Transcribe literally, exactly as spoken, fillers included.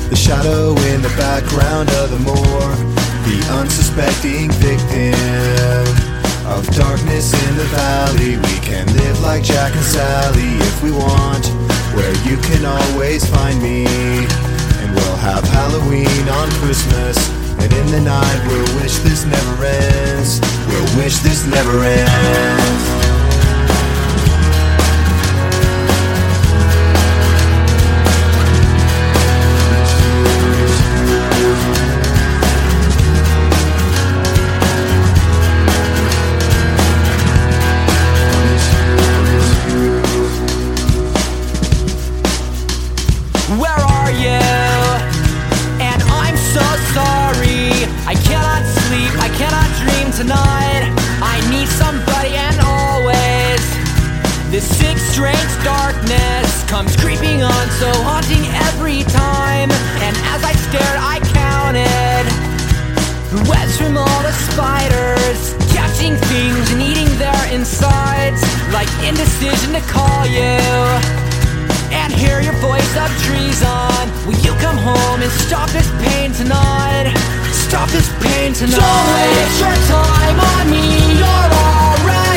The shadow in the background of the morgue, the unsuspecting victim of darkness in the valley. We can live like Jack and Sally if we want, where you can always find me. And we'll have Halloween on Christmas, and in the night we'll wish this never ends. We'll wish this never ends. Where are you? And I'm so sorry. I cannot sleep, I cannot dream tonight. I need somebody and always. This sick, strange darkness comes creeping on, so haunting every time. And as I stared, I counted the webs from all the spiders, catching things and eating their insides, like indecision to call you and hear your voice of treason. Will you come home and stop this pain tonight? Stop this pain tonight. Don't waste your time on me, you're already